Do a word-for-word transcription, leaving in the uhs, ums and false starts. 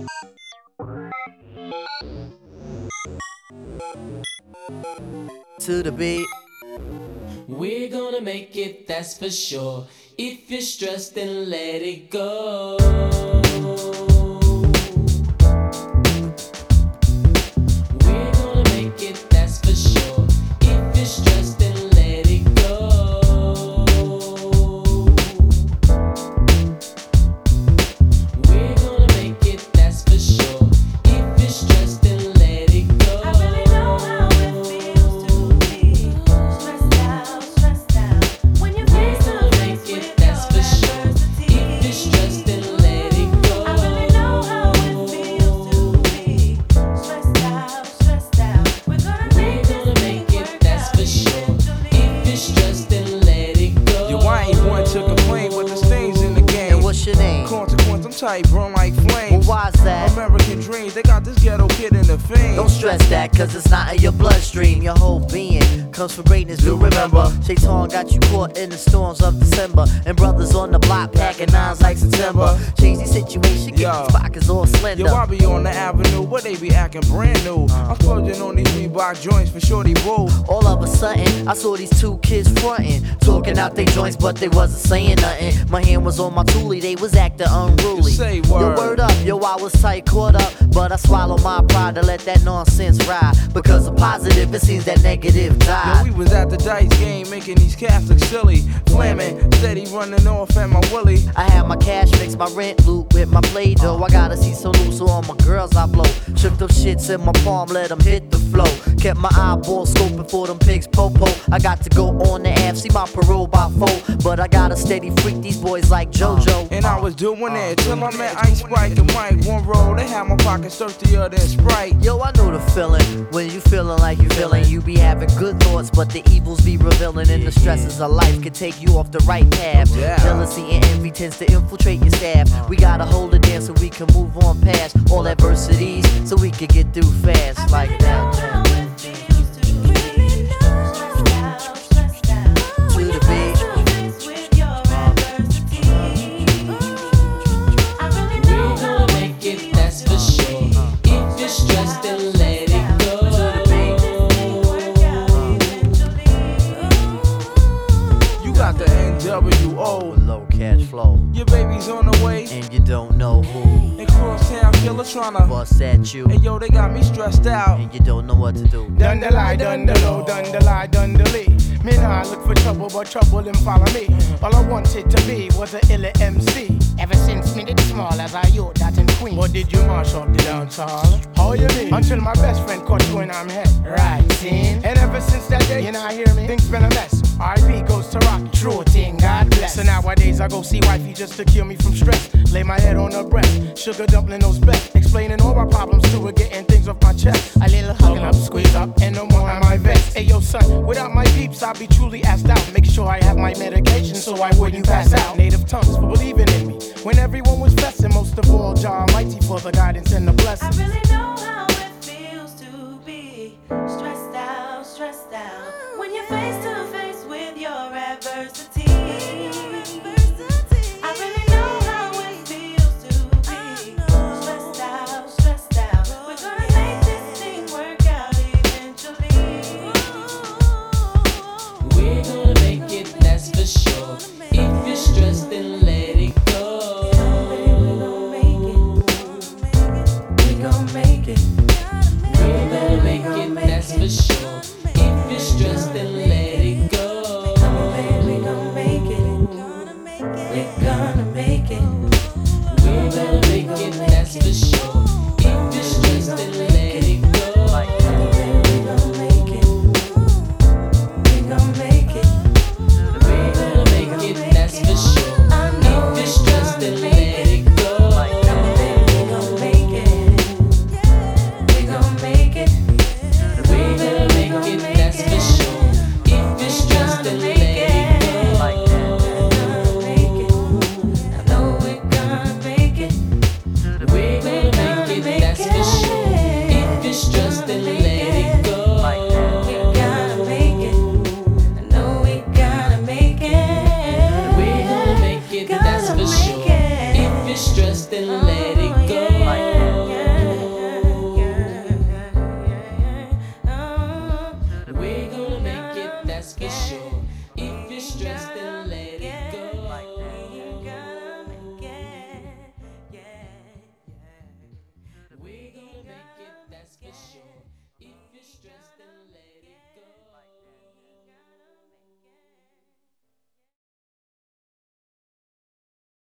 To the beat. We're gonna make it, that's for sure. If you're stressed, then let it go. We're gonna make it, that's for sure. If you're stressed, then let it go. We're gonna make it, that's for sure. If you're stressed, then let it go. I really know how it feels to be stressed out, stressed out. When you're face to face with That's for sure. adversity. If you're stressed, then let it go. I really know how it feels to be stressed out, stressed out. We're gonna We're make gonna this make thing it, work that's out for sure. eventually. If you're stressed, then let it go. Yo, I ain't one to complain, but there's things in the game. And what's your name? Consequence, I'm tight, burn like Well, flames. why's that? American dreams, they got this ghetto kid in the fame. Don't stress that, cause it's not in your bloodstream. Your whole being comes from greatness, do remember. Shaitan got you caught in the storms of December. And brothers on the block packing nines like September. Change the situation, get Yo. these pockets all slender. Yo, I be on the avenue where they be acting brand new. I'm splurging on these Reebok joints for shorty boo. All of a sudden, I saw these two kids frontin', talking out their joints, but they wasn't saying nothing. My hand was on my toolie, they was acting unruly. You say Yo, word. word up, yo, I was tight, caught up, but I swallowed my pride to let that nonsense ride. Because of positive, it seems that negative Yo, died. we was at the dice game making these cats look silly. Flamin', steady running off at my willy. I had my cash mix, my rent loot with my play dough. I gotta see so loose, so all my girls I blow. Shook them shits in my palm, let them hit the flow. Kept my eyeball scoping for them pigs, popo. I got to go on the app, see my parole by four. But I gotta steady freak these boys like JoJo. And I was doing it till I met Ice Spike and Mike. One roll, they had my pockets thirstier than Sprite. Yo, I know the feeling when you feeling like you feeling. You be having good thoughts, but the evils be revealing. And the stresses of life can take you off the right path. Yeah. Jealousy and envy tends to infiltrate your staff. We gotta hold it down so we can move on past all adversities, so we can get through fast like Know that. how it feels to be stressed out, stressed out. When To you're the face beat. to face with your adversity. I really know We're how gonna make it, that's for sure. If you're stressed, then let it go. You got the N W O. Low cash flow, Your baby's on the way. and you don't know who And crosstown killer tryna. bust at you, Hey yo, they got me stressed out. and you don't know what to do. Done the lie, done the low, done the lie, done the lee. Me nah look for trouble, but trouble him follow me. All I wanted to be was a illa M C. Ever since me did small as I yo that in Queen. But did you mash up the dance hall? How you mean? Until my best friend caught you in I'm head. Right, seen? And ever since that day, you not hear me? Things been a mess. R I P goes to rock. True thing, God bless. So nowadays I go see wifey just to cure me from stress. Lay my head on her breast. Sugar dumpling those best. Explaining all my problems to her, getting things off my chest. A little hugging up, squeeze up, and no more am I vexed. Hey yo son, without my peeps I'll be truly asked out. Make sure I have my medication so I wouldn't pass out. Native tongues for believing in me. When everyone was blessing, most of all, Jah Almighty for the guidance and the I blessings. really know how it feels to be stressed out, stressed out. When you're face to face with your adversity. I really know how it feels to be stressed out, stressed out. We're gonna make this thing work out eventually. We're gonna make it, that's for sure. If you're stressed, then let it go. We're gonna make it. We gon' make it. We're gonna make it, that's for sure. If you're stressed, then let it go. We gon' make it. We're gonna make it. We're gonna make it, that's for sure. If you're stressed, then let it go. We gon' make it. We gon' make it. We're gonna make it, that's for sure. I know If you're stressed, then let it go. we gon' make it. We gon' make it. We're gonna make it, that's for sure. If you're stressed, then let it go. Gonna make it. I know we're gonna make it. We're gonna that's for sure. If you're stressed